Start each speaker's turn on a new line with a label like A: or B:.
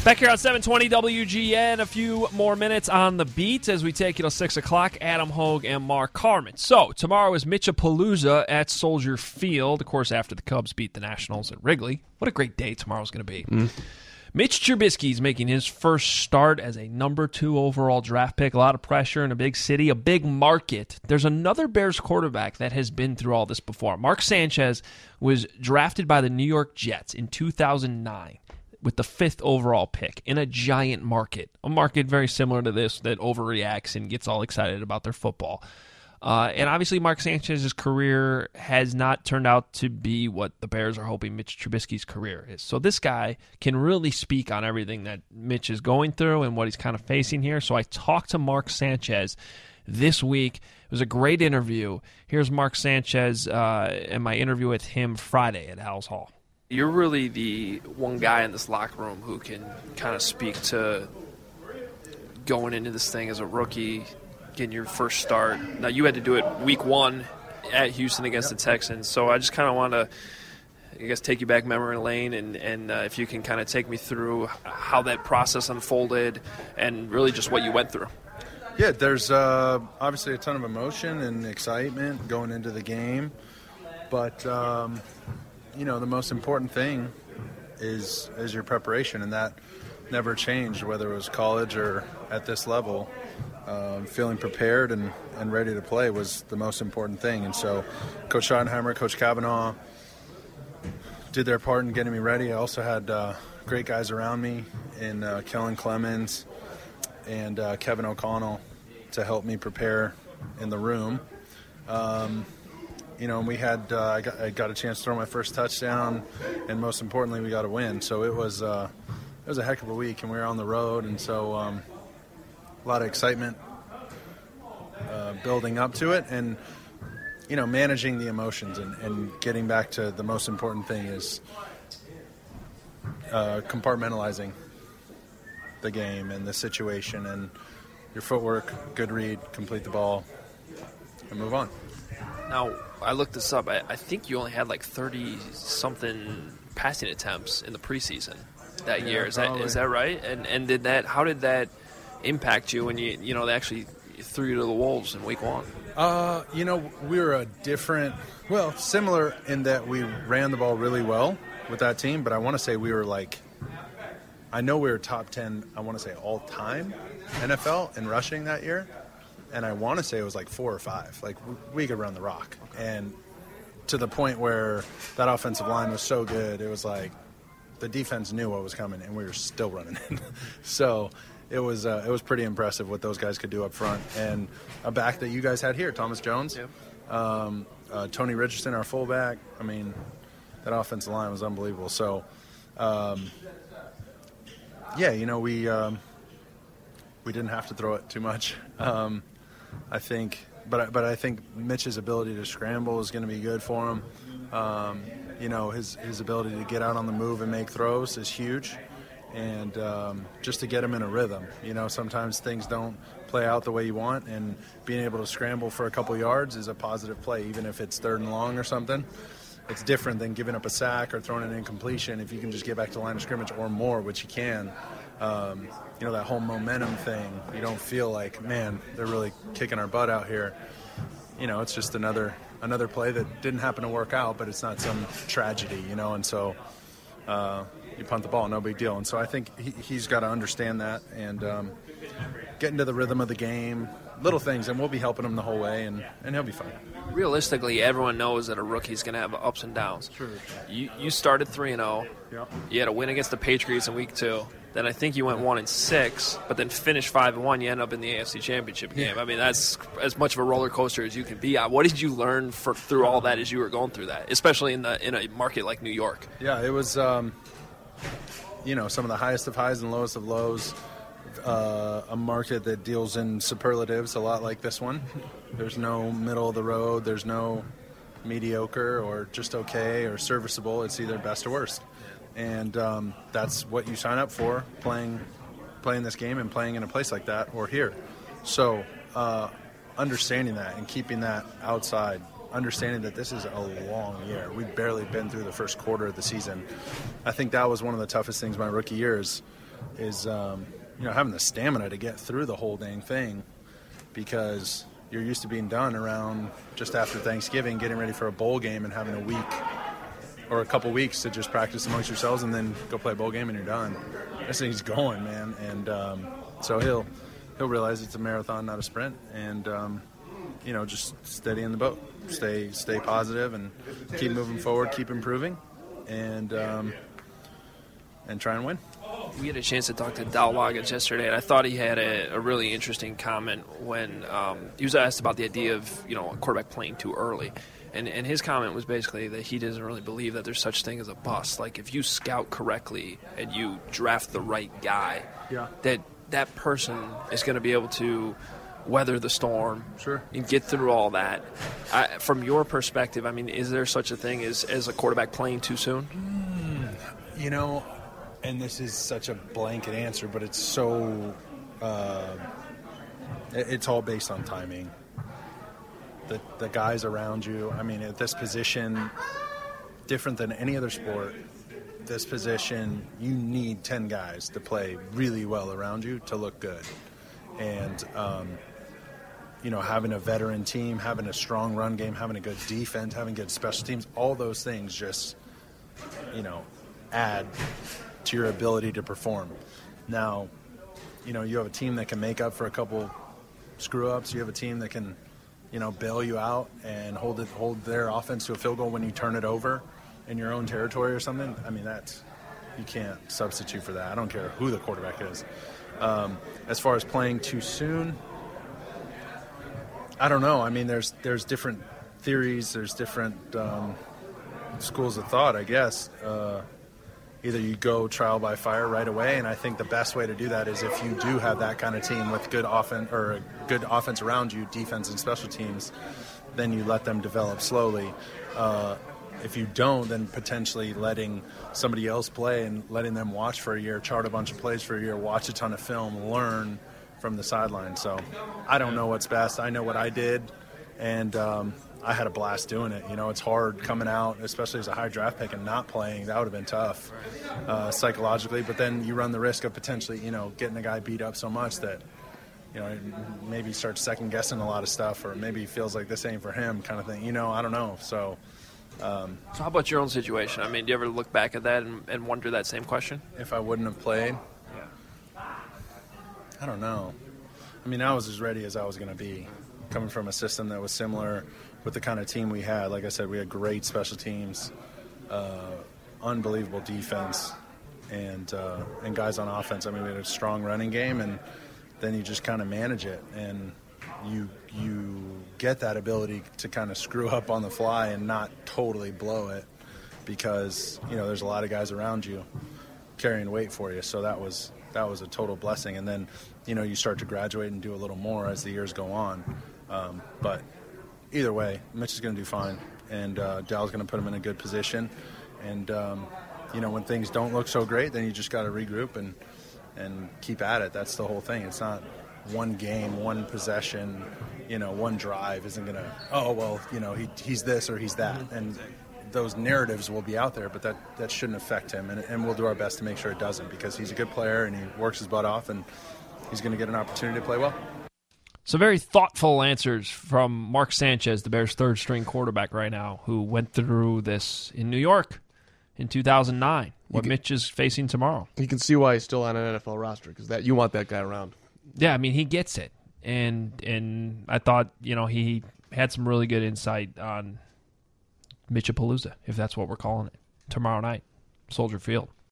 A: Back here on 720 WGN, a few more minutes on the beat as we take you till 6 o'clock. Adam Hogue and Mark Carman. So, tomorrow is Mitchapalooza at Soldier Field, of course, after the Cubs beat the Nationals at Wrigley. What a great day tomorrow's going to be. Mitch Trubisky is making his first start as a number 2 overall draft pick. A lot of pressure in a big city, a big market. There's another Bears quarterback that has been through all this before. Mark Sanchez was drafted by the New York Jets in 2009. With the 5th overall pick in a giant market, a market very similar to this that overreacts and gets all excited about their football. And obviously Mark Sanchez's career has not turned out to be what the Bears are hoping Mitch Trubisky's career is. So this guy can really speak on everything that Mitch is going through and what he's kind of facing here. So I talked to Mark Sanchez this week. It was a great interview. Here's Mark Sanchez and my interview with him Friday at Hal's Hall. You're really the one guy in this locker room who can kind of speak to going into this thing as a rookie, getting your first start. Now, you had to do it week 1 at Houston against the Texans, so I just kind of want to, I guess, take you back memory lane and if you can kind of take me through how that process unfolded and really just what you went through.
B: Yeah, there's obviously a ton of emotion and excitement going into the game, but the most important thing is your preparation, and that never changed, whether it was college or at this level. Feeling prepared and ready to play was the most important thing. And so Coach Schottenheimer, Coach Kavanaugh did their part in getting me ready. I also had great guys around me in Kellen Clemens and Kevin O'Connell to help me prepare in the room. And we had I got a chance to throw my first touchdown, and most importantly, we got a win. So it was a heck of a week, and we were on the road, and so a lot of excitement building up to it, and managing the emotions and getting back to the most important thing is compartmentalizing the game and the situation and your footwork, good read, complete the ball, and move on.
A: Now, I looked this up. I think you only had like 30-something passing attempts in the preseason that year. Is that right? And how did that impact you when they actually threw you to the wolves in week 1?
B: We were similar in that we ran the ball really well with that team, but I want to say we were I know we were top 10, I want to say all-time NFL in rushing that year. And I want to say it was 4 or 5. We could run the rock. And to the point where that offensive line was so good, it was the defense knew what was coming, and we were still running it. So it was pretty impressive what those guys could do up front. And a back that you guys had here, Thomas Jones, Tony Richardson, our fullback. I mean, that offensive line was unbelievable. So, we didn't have to throw it too much. I think Mitch's ability to scramble is going to be good for him. His ability to get out on the move and make throws is huge, and just to get him in a rhythm. Sometimes things don't play out the way you want, and being able to scramble for a couple yards is a positive play, even if it's 3rd and long or something. It's different than giving up a sack or throwing an incompletion. If you can just get back to the line of scrimmage or more, which you can. That whole momentum thing, you don't feel man, they're really kicking our butt out here. It's just another play that didn't happen to work out, but it's not some tragedy, and so you punt the ball, no big deal. And so I think he's got to understand that and get into the rhythm of the game, little things, and we'll be helping him the whole way, and he'll be fine.
A: Realistically, everyone knows that a rookie's going to have ups and downs.
B: True.
A: You started 3-0.
B: Yep.
A: You had a win against the Patriots in week 2. Then I think you went 1-6, but then finished 5-1. You end up in the AFC Championship game.
B: Yeah.
A: I mean, that's as much of a roller coaster as you can be on. What did you learn through all that as you were going through that, especially in a market like New York?
B: Yeah, it was some of the highest of highs and lowest of lows. A market that deals in superlatives, a lot like this one. There's no middle of the road. There's no mediocre or just okay or serviceable. It's either best or worst. And that's what you sign up for, playing this game and playing in a place like that or here. So understanding that and keeping that outside, understanding that this is a long year. We've barely been through the first quarter of the season. I think that was one of the toughest things my rookie year is having the stamina to get through the whole dang thing, because you're used to being done around just after Thanksgiving, getting ready for a bowl game and having a week or a couple weeks to just practice amongst yourselves and then go play a bowl game and you're done. This thing's going, man. And so he'll realize it's a marathon, not a sprint. And, just steady in the boat. Stay positive and keep moving forward, keep improving, and try and win.
A: We had a chance to talk to Dal Loggins yesterday, and I thought he had a really interesting comment when he was asked about the idea of a quarterback playing too early. And his comment was basically that he doesn't really believe that there's such thing as a bust. Like, if you scout correctly and you draft the right guy, that person is going to be able to weather the storm,
B: sure,
A: and get through all that. From your perspective, I mean, is there such a thing as a quarterback playing too soon?
B: And this is such a blanket answer, but it's so it's all based on timing. The guys around you, I mean, at this position, different than any other sport, this position, you need 10 guys to play really well around you to look good. And, having a veteran team, having a strong run game, having a good defense, having good special teams, all those things just, add to your ability to perform. Now, you have a team that can make up for a couple screw-ups. You have a team that can, bail you out and hold their offense to a field goal when you turn it over in your own territory or something. I mean, you can't substitute for that. I don't care who the quarterback is. As far as playing too soon, I don't know. I mean, there's different theories. There's different schools of thought, I guess. Either you go trial by fire right away, and I think the best way to do that is if you do have that kind of team with good offense or a good offense around you, defense and special teams, then you let them develop slowly. If you don't, then potentially letting somebody else play and letting them watch for a year, chart a bunch of plays for a year, watch a ton of film, learn from the sideline. So I don't know what's best. I know what I did, and I had a blast doing it. It's hard coming out, especially as a high draft pick, and not playing. That would have been tough psychologically. But then you run the risk of potentially, getting a guy beat up so much that, maybe starts second-guessing a lot of stuff, or maybe feels like this ain't for him kind of thing. I don't know. So
A: how about your own situation? I mean, do you ever look back at that and wonder that same question?
B: If I wouldn't have played?
A: Yeah.
B: I don't know. I mean, I was as ready as I was going to be, coming from a system that was similar with the kind of team we had. Like I said, we had great special teams, unbelievable defense, and guys on offense. I mean, we had a strong running game, and then you just kind of manage it, and you get that ability to kind of screw up on the fly and not totally blow it, because there's a lot of guys around you carrying weight for you. So that was a total blessing. And then you start to graduate and do a little more as the years go on. But either way, Mitch is going to do fine, and Dal's going to put him in a good position. And when things don't look so great, then you just got to regroup and keep at it. That's the whole thing. It's not one game, one possession, one drive isn't going to, he's this or he's that. And those narratives will be out there, but that shouldn't affect him. And we'll do our best to make sure it doesn't, because he's a good player and he works his butt off, and he's going to get an opportunity to play well.
A: So very thoughtful answers from Mark Sanchez, the Bears' third-string quarterback right now, who went through this in New York in 2009, Mitch is facing tomorrow.
C: You can see why he's still on an NFL roster, because you want that guy around.
A: Yeah, I mean, he gets it. And I thought, he had some really good insight on Mitchapalooza, if that's what we're calling it, tomorrow night, Soldier Field.